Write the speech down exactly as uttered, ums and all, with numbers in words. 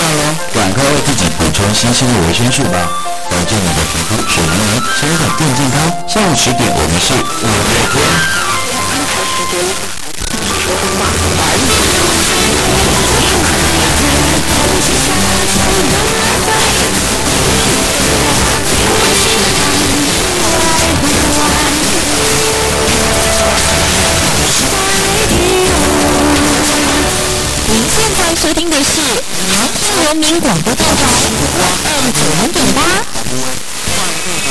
喽，赶快为自己补充新鲜的维生素吧，保证你的皮肤水灵灵，身体更健康。下午十点，我们是五月天。安排时间，说真话， 您现在收听的是南方人民广播电台 F M 九零点八。